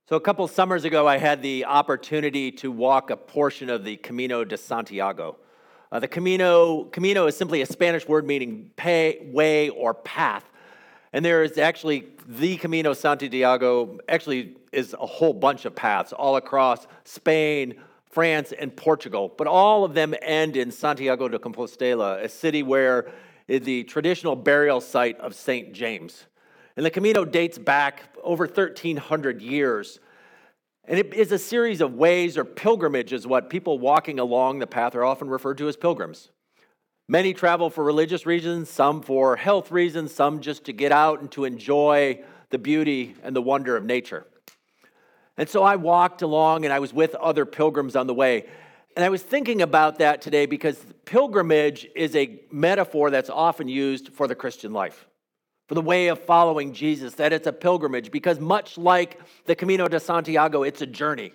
So a couple summers ago, I had the opportunity to walk a portion of the Camino de Santiago. The Camino is simply a Spanish word meaning way, or path. And there is actually the Camino Santiago, actually is a whole bunch of paths all across Spain, France, and Portugal. But all of them end in Santiago de Compostela, a city where is the traditional burial site of St. James. And the Camino dates back over 1,300 years. And it is a series of ways or pilgrimages. What people walking along the path are often referred to as pilgrims. Many travel for religious reasons, some for health reasons, some just to get out and to enjoy the beauty and the wonder of nature. And so I walked along and I was with other pilgrims on the way. And I was thinking about that today because pilgrimage is a metaphor that's often used for the Christian life, for the way of following Jesus, that it's a pilgrimage, because much like the Camino de Santiago, it's a journey.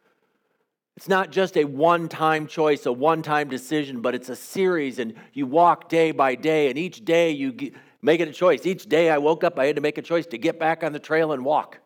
It's not just a one-time choice, a one-time decision, but it's a series, and you walk day by day, and each day you make it a choice. Each day I woke up, I had to make a choice to get back on the trail and walk.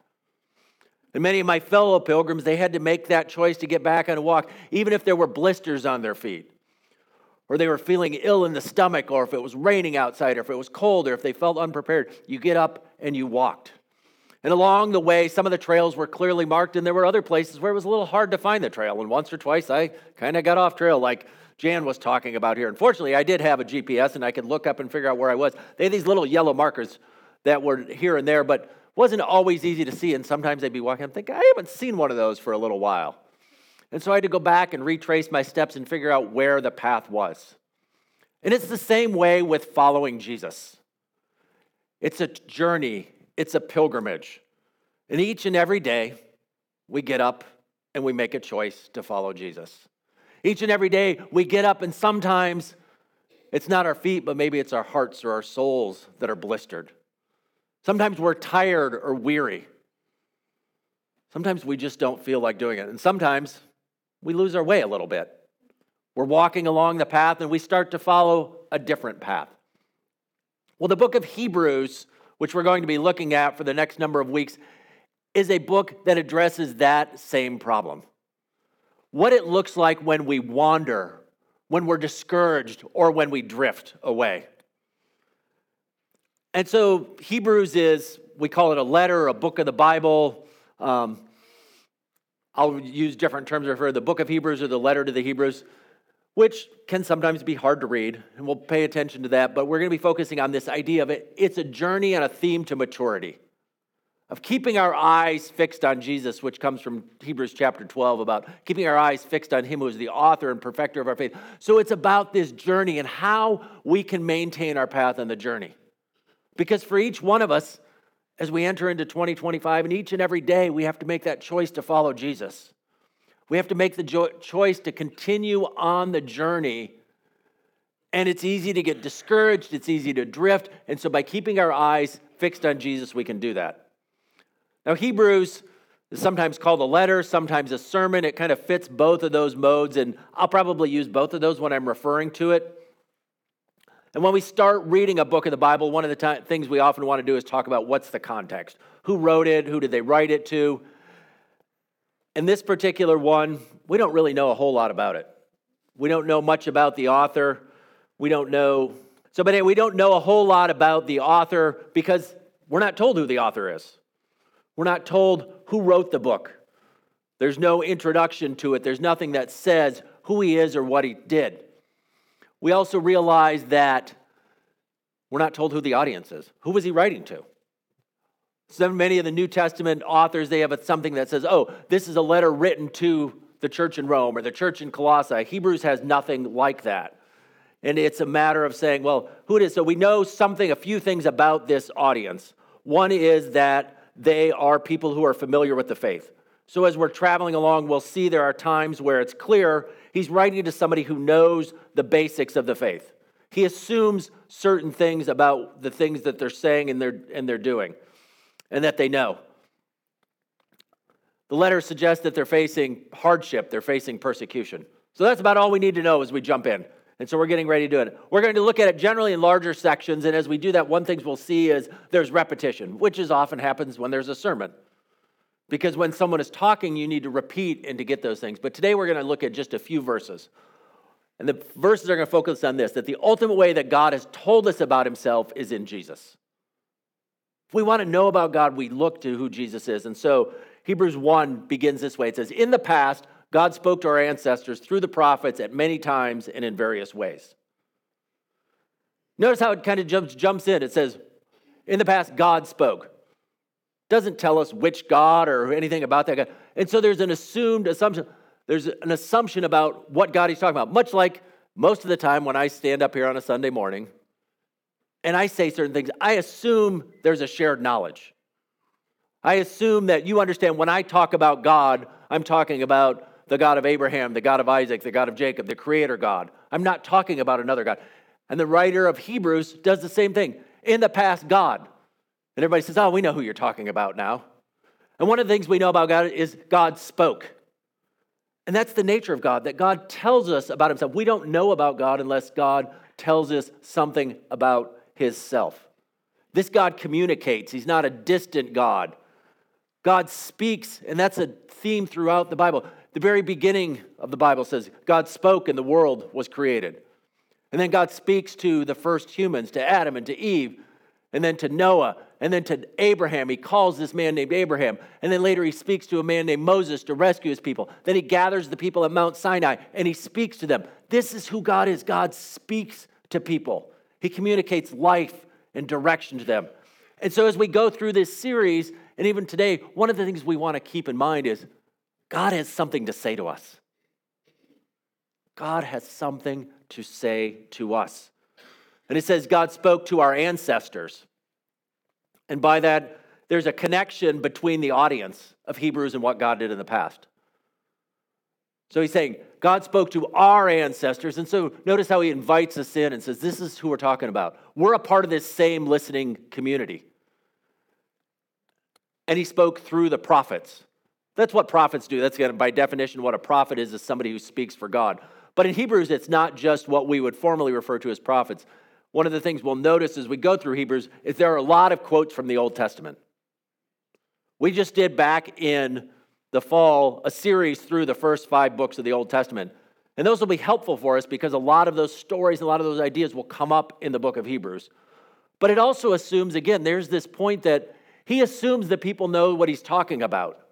And many of my fellow pilgrims, they had to make that choice to get back on a walk, even if there were blisters on their feet, or they were feeling ill in the stomach, or if it was raining outside, or if it was cold, or if they felt unprepared. You get up and you walked. And along the way, some of the trails were clearly marked, and there were other places where it was a little hard to find the trail. And once or twice, I kind of got off trail, like Jan was talking about here. Unfortunately, I did have a GPS, and I could look up and figure out where I was. They had these little yellow markers that were here and there, but wasn't always easy to see. And sometimes they'd be walking and think, I haven't seen one of those for a little while. And so I had to go back and retrace my steps and figure out where the path was. And it's the same way with following Jesus. It's a journey. It's a pilgrimage. And each and every day, we get up and we make a choice to follow Jesus. Each and every day, we get up, and sometimes it's not our feet, but maybe it's our hearts or our souls that are blistered. Sometimes we're tired or weary. Sometimes we just don't feel like doing it. And sometimes we lose our way a little bit. We're walking along the path and we start to follow a different path. Well, the book of Hebrews, which we're going to be looking at for the next number of weeks, is a book that addresses that same problem. What it looks like when we wander, when we're discouraged, or when we drift away. And so Hebrews we call it a letter, a book of the Bible. I'll use different terms to refer to the book of Hebrews or the letter to the Hebrews, which can sometimes be hard to read, and we'll pay attention to that, but we're going to be focusing on this idea of it. It's a journey and a theme to maturity, of keeping our eyes fixed on Jesus, which comes from Hebrews chapter 12, about keeping our eyes fixed on him who is the author and perfecter of our faith. So it's about this journey and how we can maintain our path on the journey. Because for each one of us, as we enter into 2025, and each and every day, we have to make that choice to follow Jesus. We have to make the choice to continue on the journey. And it's easy to get discouraged. It's easy to drift. And so by keeping our eyes fixed on Jesus, we can do that. Now, Hebrews is sometimes called a letter, sometimes a sermon. It kind of fits both of those modes. And I'll probably use both of those when I'm referring to it. And when we start reading a book of the Bible, one of the things we often want to do is talk about what's the context. Who wrote it? Who did they write it to? In this particular one, we don't really know a whole lot about it. We don't know much about the author. We don't know a whole lot about the author because we're not told who the author is. We're not told who wrote the book. There's no introduction to it. There's nothing that says who he is or what he did. We also realize that we're not told who the audience is. Who was he writing to? So many of the New Testament authors, they have something that says, oh, this is a letter written to the church in Rome or the church in Colossae. Hebrews has nothing like that. And it's a matter of saying, well, who it is. So we know a few things about this audience. One is that they are people who are familiar with the faith. So as we're traveling along, we'll see there are times where it's clear he's writing to somebody who knows the basics of the faith. He assumes certain things about the things that they're saying and they're doing, and that they know. The letter suggests that they're facing hardship, they're facing persecution. So that's about all we need to know as we jump in. And so we're getting ready to do it. We're going to look at it generally in larger sections, and as we do that, one thing we'll see is there's repetition, which often happens when there's a sermon. Because when someone is talking, you need to repeat and to get those things. But today we're going to look at just a few verses. And the verses are going to focus on this, that the ultimate way that God has told us about himself is in Jesus. If we want to know about God, we look to who Jesus is. And so Hebrews 1 begins this way. It says, in the past, God spoke to our ancestors through the prophets at many times and in various ways. Notice how it kind of jumps in. It says, in the past, God spoke. Doesn't tell us which God or anything about that God. And so there's an assumption. There's an assumption about what God he's talking about. Much like most of the time when I stand up here on a Sunday morning and I say certain things, I assume there's a shared knowledge. I assume that you understand when I talk about God, I'm talking about the God of Abraham, the God of Isaac, the God of Jacob, the creator God. I'm not talking about another God. And the writer of Hebrews does the same thing. In the past, God. And everybody says, oh, we know who you're talking about now. And one of the things we know about God is God spoke. And that's the nature of God, that God tells us about himself. We don't know about God unless God tells us something about himself. This God communicates. He's not a distant God. God speaks, and that's a theme throughout the Bible. The very beginning of the Bible says, God spoke and the world was created. And then God speaks to the first humans, to Adam and to Eve, and then to Noah, and then to Abraham. He calls this man named Abraham. And then later he speaks to a man named Moses to rescue his people. Then he gathers the people at Mount Sinai, and he speaks to them. This is who God is. God speaks to people. He communicates life and direction to them. And so as we go through this series, and even today, one of the things we want to keep in mind is God has something to say to us. God has something to say to us. And it says God spoke to our ancestors. And by that, there's a connection between the audience of Hebrews and what God did in the past. So he's saying, God spoke to our ancestors. And so notice how he invites us in and says, this is who we're talking about. We're a part of this same listening community. And he spoke through the prophets. That's what prophets do. That's by definition what a prophet is somebody who speaks for God. But in Hebrews, it's not just what we would formally refer to as prophets. One of the things we'll notice as we go through Hebrews is there are a lot of quotes from the Old Testament. We just did back in the fall a series through the first 5 books of the Old Testament. And those will be helpful for us because a lot of those stories, a lot of those ideas will come up in the book of Hebrews. But it also assumes, again, there's this point that he assumes that people know what he's talking about.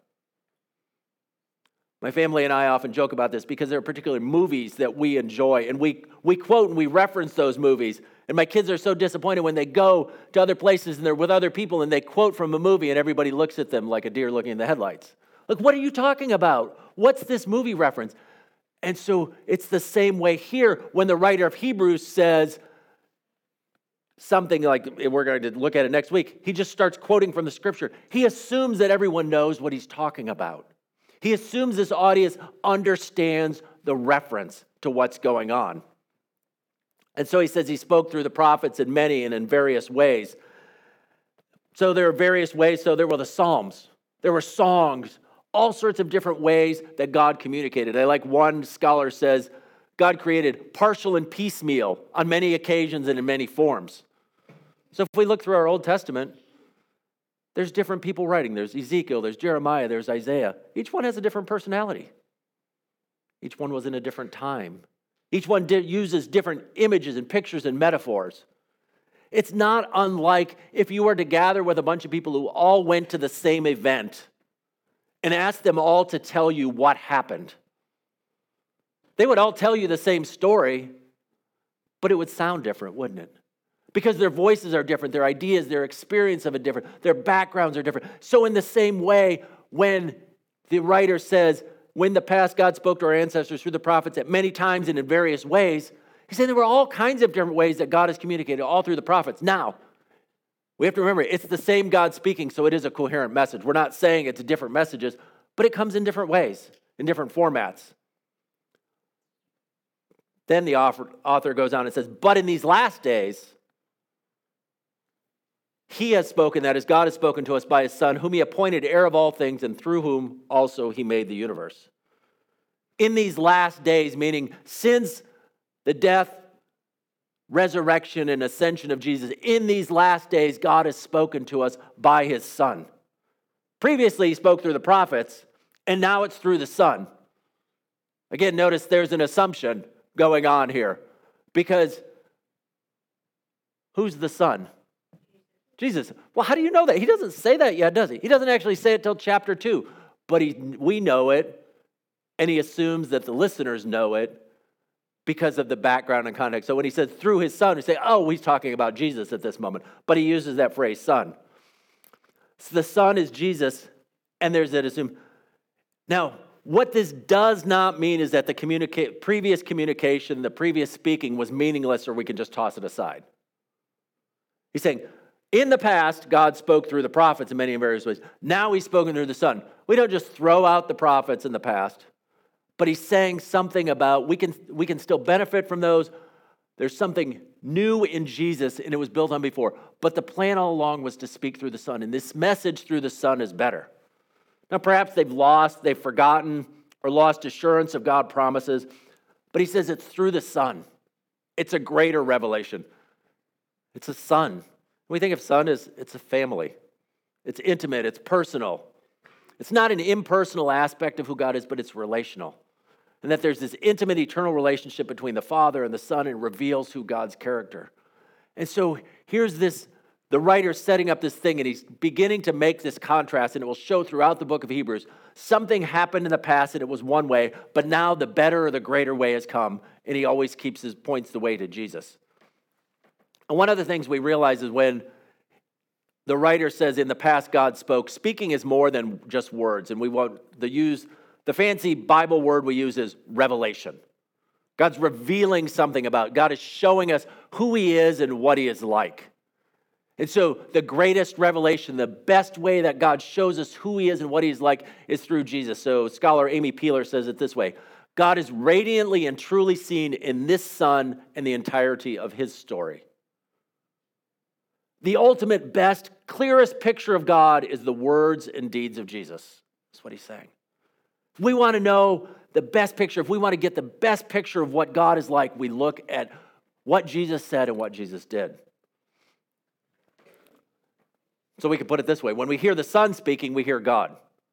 My family and I often joke about this because there are particular movies that we enjoy, and we quote and we reference those movies. And my kids are so disappointed when they go to other places and they're with other people and they quote from a movie and everybody looks at them like a deer looking in the headlights. Like, what are you talking about? What's this movie reference? And so it's the same way here when the writer of Hebrews says something like, we're going to look at it next week, he just starts quoting from the scripture. He assumes that everyone knows what he's talking about. He assumes this audience understands the reference to what's going on. And so he says he spoke through the prophets in many and in various ways. So there are various ways. So there were the Psalms. There were songs, all sorts of different ways that God communicated. I like one scholar says, God created partial and piecemeal on many occasions and in many forms. So if we look through our Old Testament, there's different people writing. There's Ezekiel, there's Jeremiah, there's Isaiah. Each one has a different personality. Each one was in a different time. Each one uses different images and pictures and metaphors. It's not unlike if you were to gather with a bunch of people who all went to the same event and ask them all to tell you what happened. They would all tell you the same story, but it would sound different, wouldn't it? Because their voices are different, their ideas, their experience of it different, their backgrounds are different. So in the same way, when the writer says, when the past God spoke to our ancestors through the prophets at many times and in various ways, he's saying there were all kinds of different ways that God has communicated all through the prophets. Now, we have to remember, it's the same God speaking, so it is a coherent message. We're not saying it's different messages, but it comes in different ways, in different formats. Then the author goes on and says, but in these last days, he has spoken, that is, God has spoken to us by his Son, whom he appointed heir of all things, and through whom also he made the universe. In these last days, meaning since the death, resurrection, and ascension of Jesus, in these last days, God has spoken to us by his Son. Previously, he spoke through the prophets, and now it's through the Son. Again, notice there's an assumption going on here, because who's the Son? Jesus. Well, how do you know that? He doesn't say that yet, does he? He doesn't actually say it till chapter 2, but we know it, and he assumes that the listeners know it because of the background and context. So when he says through his Son, we say, oh, he's talking about Jesus at this moment, but he uses that phrase, Son. So the Son is Jesus, and there's that assume. Now, what this does not mean is that the previous communication, the previous speaking was meaningless, or we can just toss it aside. He's saying, in the past, God spoke through the prophets in many and various ways. Now he's spoken through the Son. We don't just throw out the prophets in the past, but he's saying something about we can still benefit from those. There's something new in Jesus, and it was built on before. But the plan all along was to speak through the Son, and this message through the Son is better. Now, perhaps they've forgotten, or lost assurance of God's promises, but he says it's through the Son. It's a greater revelation. It's a Son. When we think of Son as it's a family. It's intimate, it's personal. It's not an impersonal aspect of who God is, but it's relational. And that there's this intimate, eternal relationship between the Father and the Son, and reveals who God's character. And so here's the writer setting up this thing, and he's beginning to make this contrast, and it will show throughout the book of Hebrews. Something happened in the past, and it was one way, but now the better or the greater way has come, and he always points the way to Jesus. And one of the things we realize is when the writer says, in the past God spoke, speaking is more than just words, and we want the fancy Bible word we use is revelation. God's revealing something about, God is showing us who he is and what he is like. And so the greatest revelation, the best way that God shows us who he is and what he's like is through Jesus. So scholar Amy Peeler says it this way: God is radiantly and truly seen in this Son and the entirety of his story. The ultimate, best, clearest picture of God is the words and deeds of Jesus. That's what he's saying. If we want to know the best picture, if we want to get the best picture of what God is like, we look at what Jesus said and what Jesus did. So we can put it this way: when we hear the Son speaking, we hear God.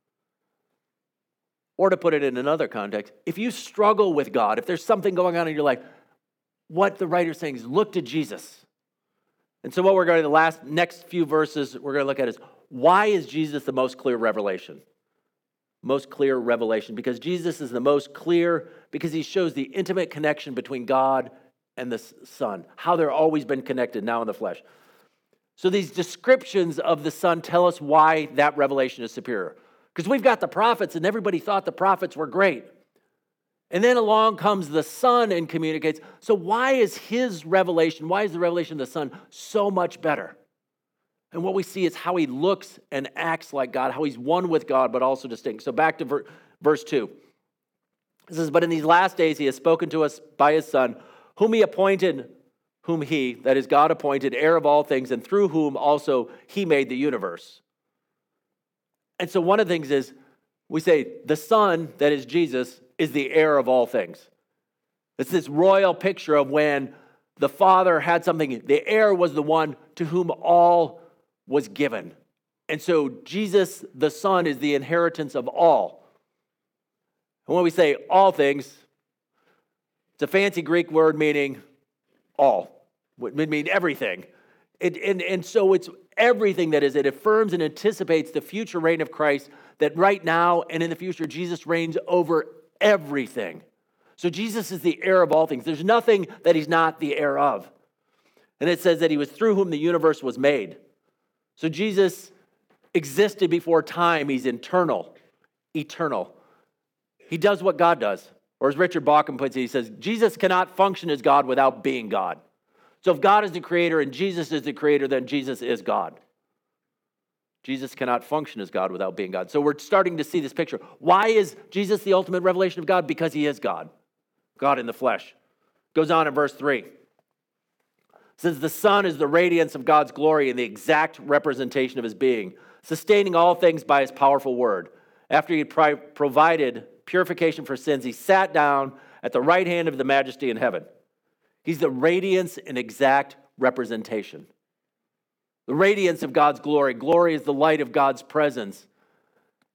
Or to put it in another context, if you struggle with God, if there's something going on in your life, what the writer's saying is look to Jesus. And so what we're going to, the next few verses we're going to look at is, why is Jesus the most clear revelation? Most clear revelation. Because Jesus is the most clear, because he shows the intimate connection between God and the Son. How they're always been connected, now in the flesh. So these descriptions of the Son tell us why that revelation is superior. Because we've got the prophets, and everybody thought the prophets were great. And then along comes the Son and communicates. So why is his revelation, why is the revelation of the Son so much better? And what we see is how he looks and acts like God, how he's one with God, but also distinct. So back to verse 2. It says, but in these last days he has spoken to us by his Son, whom he, that is God appointed, heir of all things, and through whom also he made the universe. And so one of the things is, we say the Son, that is Jesus, is the heir of all things. It's this royal picture of when the Father had something, the heir was the one to whom all was given. And so Jesus, the Son, is the inheritance of all. And when we say all things, it's a fancy Greek word meaning all. It would mean everything. And so it's everything that is. It affirms and anticipates the future reign of Christ, that right now and in the future, Jesus reigns over everything. So Jesus is the heir of all things. There's nothing that he's not the heir of. And it says that he was through whom the universe was made. So Jesus existed before time. He's eternal. He does what God does. Or as Richard Bauckham puts it, he says, Jesus cannot function as God without being God. So if God is the creator and Jesus is the creator, then Jesus is God. Jesus cannot function as God without being God. So we're starting to see this picture. Why is Jesus the ultimate revelation of God? Because he is God. God in the flesh. Goes on in verse 3. It says, the Son is the radiance of God's glory and the exact representation of his being, sustaining all things by his powerful word. After he had provided purification for sins, he sat down at the right hand of the majesty in heaven. He's the radiance and exact representation. The radiance of God's glory. Glory is the light of God's presence.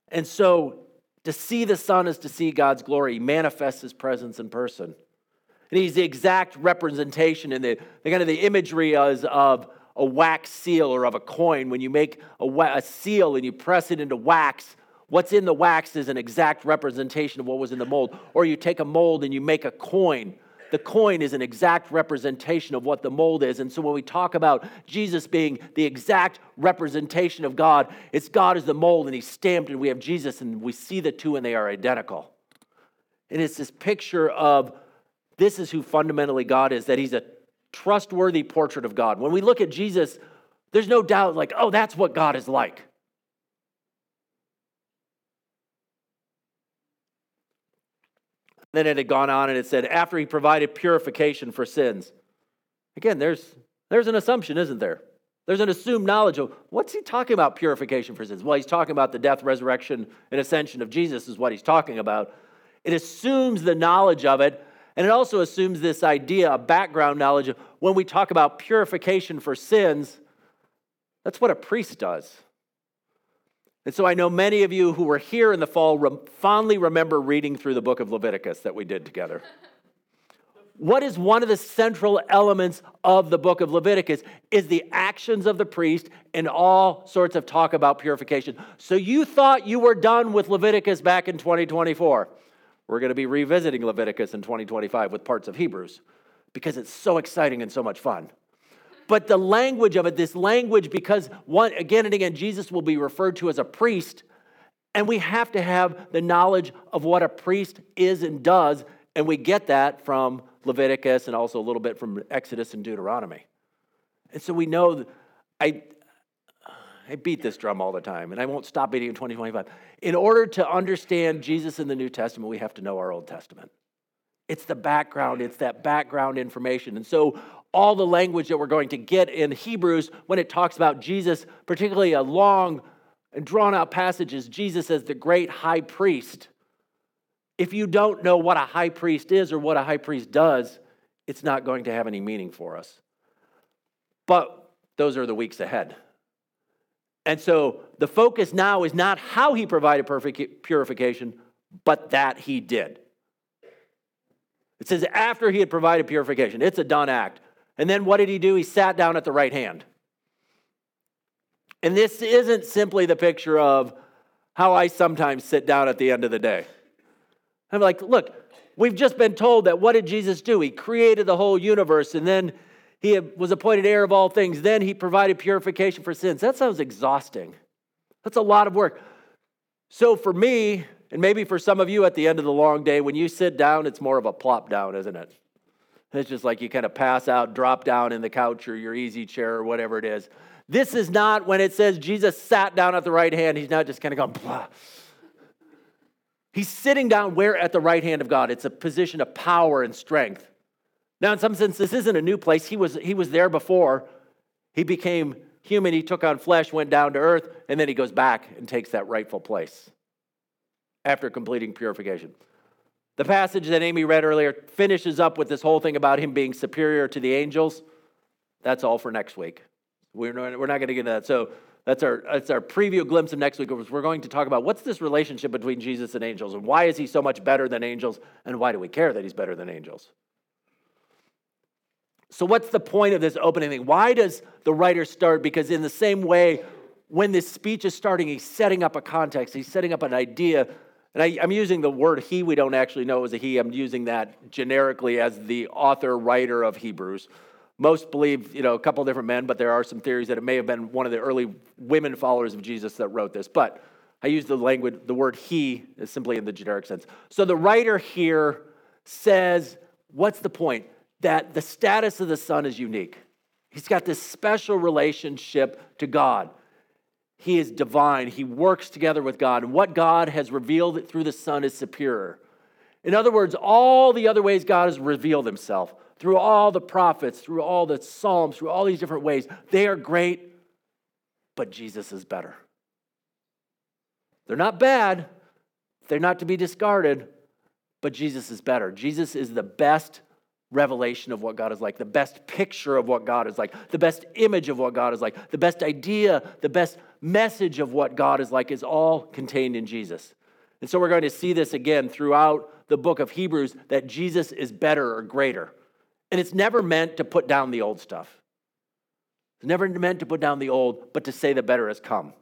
And so to see the Son is to see God's glory. He manifests his presence in person. And he's the exact representation, and the kind of the imagery is of a wax seal or of a coin. When you make a seal and you press it into wax, what's in the wax is an exact representation of what was in the mold. Or you take a mold and you make a coin. The coin is an exact representation of what the mold is. And so when we talk about Jesus being the exact representation of God, it's God as the mold, and he's stamped, and we have Jesus, and we see the two, and they are identical. And it's this picture of this is who fundamentally God is, that he's a trustworthy portrait of God. When we look at Jesus, there's no doubt like, oh, that's what God is like. Then it had gone on and it said, after he provided purification for sins. Again, there's an assumption, isn't there? There's an assumed knowledge of what's he talking about, purification for sins? Well, he's talking about the death, resurrection, and ascension of Jesus is what he's talking about. It assumes the knowledge of it, and it also assumes this idea, a background knowledge of when we talk about purification for sins, that's what a priest does. And so I know many of you who were here in the fall fondly remember reading through the book of Leviticus that we did together. What is one of the central elements of the book of Leviticus is the actions of the priest and all sorts of talk about purification. So you thought you were done with Leviticus back in 2024. We're going to be revisiting Leviticus in 2025 with parts of Hebrews because it's so exciting and so much fun. But the language of it, this language, because again and again, Jesus will be referred to as a priest, and we have to have the knowledge of what a priest is and does, and we get that from Leviticus and also a little bit from Exodus and Deuteronomy. And so we know, I beat this drum all the time, and I won't stop beating it in 2025. In order to understand Jesus in the New Testament, we have to know our Old Testament. It's the background, it's that background information. And so all the language that we're going to get in Hebrews when it talks about Jesus, particularly a long and drawn out passage, is Jesus as the great high priest. If you don't know what a high priest is or what a high priest does, it's not going to have any meaning for us. But those are the weeks ahead. And so the focus now is not how he provided perfect purification, but that he did. It says after he had provided purification, it's a done act. And then what did he do? He sat down at the right hand. And this isn't simply the picture of how I sometimes sit down at the end of the day. I'm like, look, we've just been told that what did Jesus do? He created the whole universe, and then he was appointed heir of all things. Then he provided purification for sins. That sounds exhausting. That's a lot of work. So for me, and maybe for some of you at the end of the long day, when you sit down, it's more of a plop down, isn't it? It's just like you kind of pass out, drop down in the couch or your easy chair or whatever it is. This is not when it says Jesus sat down at the right hand. He's not just kind of going, blah. He's sitting down where? At the right hand of God. It's a position of power and strength. Now, in some sense, this isn't a new place. He was there before. He became human. He took on flesh, went down to earth, and then he goes back and takes that rightful place after completing purification. The passage that Amy read earlier finishes up with this whole thing about him being superior to the angels. That's all for next week. We're not going to get into that. So that's our preview glimpse of next week. We're going to talk about what's this relationship between Jesus and angels, and why is he so much better than angels, and why do we care that he's better than angels? So what's the point of this opening thing? Why does the writer start? Because in the same way, when this speech is starting, he's setting up a context. He's setting up an idea. And I'm using the word he. We don't actually know it was a he. I'm using that generically as the author, writer of Hebrews. Most believe, a couple different men, but there are some theories that it may have been one of the early women followers of Jesus that wrote this. But I use the word he is simply in the generic sense. So the writer here says, what's the point? That the status of the Son is unique. He's got this special relationship to God. He is divine. He works together with God. And what God has revealed through the Son is superior. In other words, all the other ways God has revealed himself, through all the prophets, through all the Psalms, through all these different ways, they are great, but Jesus is better. They're not bad. They're not to be discarded, but Jesus is better. Jesus is the best revelation of what God is like, the best picture of what God is like, the best image of what God is like, the best idea, the best message of what God is like is all contained in Jesus. And so we're going to see this again throughout the book of Hebrews, that Jesus is better or greater. And it's never meant to put down the old stuff. It's never meant to put down the old, but to say the better has come.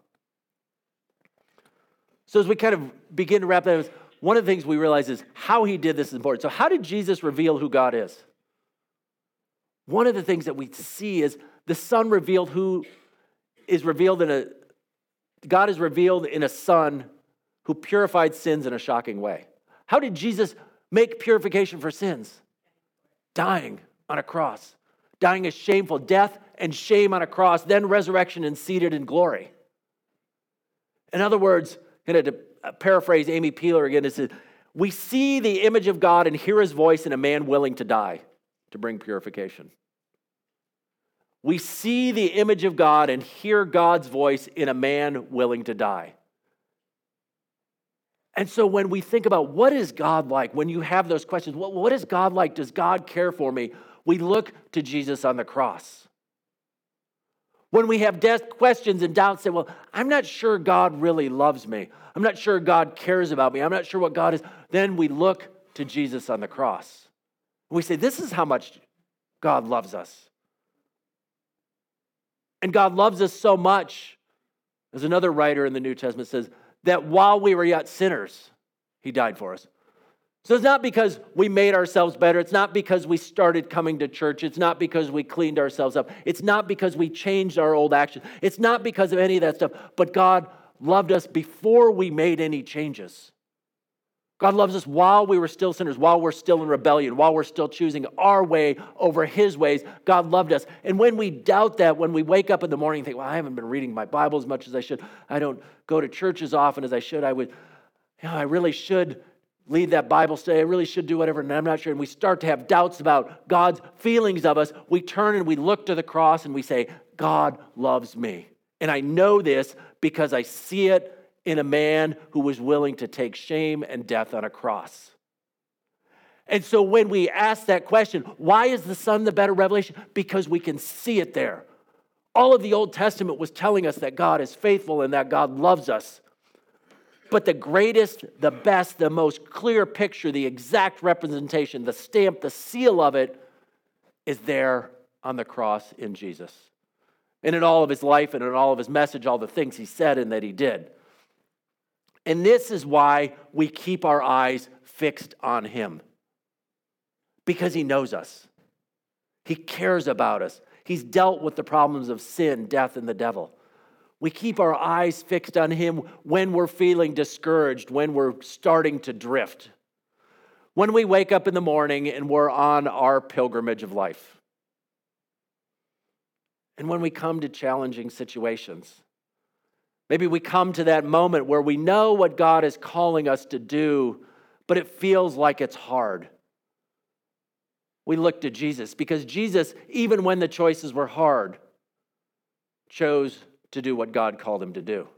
So as we kind of begin to wrap that up, one of the things we realize is how he did this is important. So how did Jesus reveal who God is? One of the things that we see is the Son revealed who is revealed God is revealed in a Son who purified sins in a shocking way. How did Jesus make purification for sins? Dying on a cross. Dying a shameful death and shame on a cross, then resurrection and seated in glory. In other words, to paraphrase Amy Peeler again, it says, we see the image of God and hear his voice in a man willing to die to bring purification. We see the image of God and hear God's voice in a man willing to die. And so when we think about what is God like, when you have those questions, what is God like? Does God care for me? We look to Jesus on the cross. When we have questions and doubts, say, well, I'm not sure God really loves me. I'm not sure God cares about me. I'm not sure what God is. Then we look to Jesus on the cross. We say, this is how much God loves us. And God loves us so much, as another writer in the New Testament says, that while we were yet sinners, he died for us. So it's not because we made ourselves better. It's not because we started coming to church. It's not because we cleaned ourselves up. It's not because we changed our old actions. It's not because of any of that stuff. But God loved us before we made any changes. God loves us while we were still sinners, while we're still in rebellion, while we're still choosing our way over his ways. God loved us. And when we doubt that, when we wake up in the morning and think, well, I haven't been reading my Bible as much as I should. I don't go to church as often as I should. I really should lead that Bible study. I really should do whatever, and I'm not sure. And we start to have doubts about God's feelings of us. We turn and we look to the cross and we say, God loves me. And I know this because I see it in a man who was willing to take shame and death on a cross. And so when we ask that question, why is the Son the better revelation? Because we can see it there. All of the Old Testament was telling us that God is faithful and that God loves us. But the greatest, the best, the most clear picture, the exact representation, the stamp, the seal of it is there on the cross in Jesus. And in all of his life and in all of his message, all the things he said and that he did. And this is why we keep our eyes fixed on him. Because he knows us. He cares about us. He's dealt with the problems of sin, death, and the devil. We keep our eyes fixed on him when we're feeling discouraged, when we're starting to drift. When we wake up in the morning and we're on our pilgrimage of life. And when we come to challenging situations. Maybe we come to that moment where we know what God is calling us to do, but it feels like it's hard. We look to Jesus because Jesus, even when the choices were hard, chose to do what God called him to do.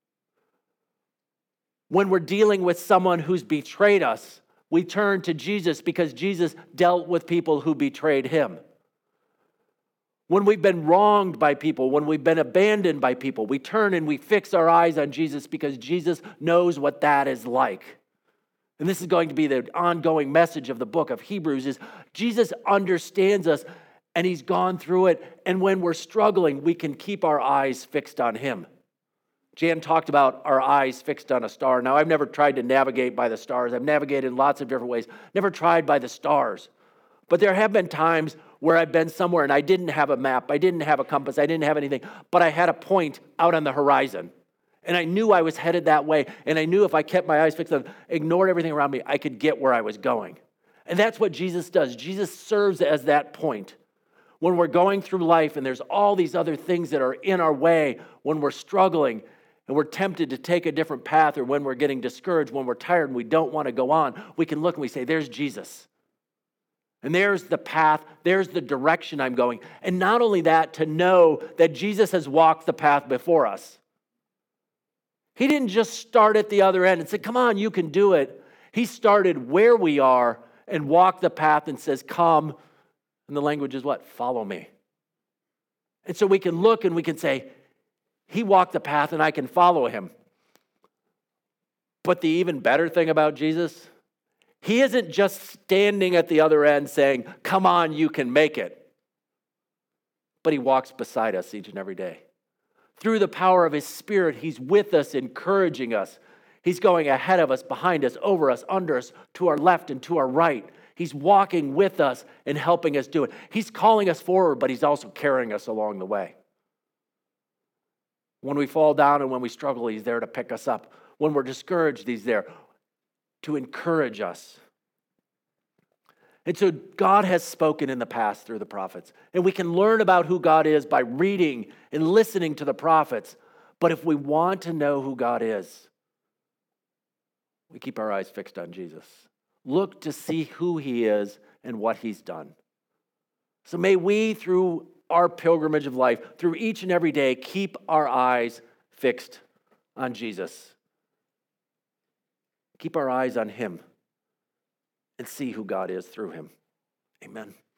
When we're dealing with someone who's betrayed us, we turn to Jesus because Jesus dealt with people who betrayed him. When we've been wronged by people, when we've been abandoned by people, we turn and we fix our eyes on Jesus because Jesus knows what that is like. And this is going to be the ongoing message of the book of Hebrews is Jesus understands us and he's gone through it. And when we're struggling, we can keep our eyes fixed on him. Jan talked about our eyes fixed on a star. Now, I've never tried to navigate by the stars. I've navigated in lots of different ways. Never tried by the stars. But there have been times where I've been somewhere and I didn't have a map, I didn't have a compass, I didn't have anything, but I had a point out on the horizon. And I knew I was headed that way, and I knew if I kept my eyes fixed on, ignored everything around me, I could get where I was going. And that's what Jesus does. Jesus serves as that point. When we're going through life and there's all these other things that are in our way, when we're struggling and we're tempted to take a different path, or when we're getting discouraged, when we're tired and we don't want to go on, we can look and we say, there's Jesus. And there's the path, there's the direction I'm going. And not only that, to know that Jesus has walked the path before us. He didn't just start at the other end and say, come on, you can do it. He started where we are and walk the path and says, come. And the language is what? Follow me. And so we can look and we can say, he walked the path and I can follow him. But the even better thing about Jesus, he isn't just standing at the other end saying, come on, you can make it. But he walks beside us each and every day. Through the power of his Spirit, he's with us, encouraging us. He's going ahead of us, behind us, over us, under us, to our left and to our right. He's walking with us and helping us do it. He's calling us forward, but he's also carrying us along the way. When we fall down and when we struggle, he's there to pick us up. When we're discouraged, he's there to encourage us. And so God has spoken in the past through the prophets. And we can learn about who God is by reading and listening to the prophets. But if we want to know who God is, we keep our eyes fixed on Jesus. Look to see who he is and what he's done. So may we, through our pilgrimage of life, through each and every day, keep our eyes fixed on Jesus. Keep our eyes on him and see who God is through him. Amen.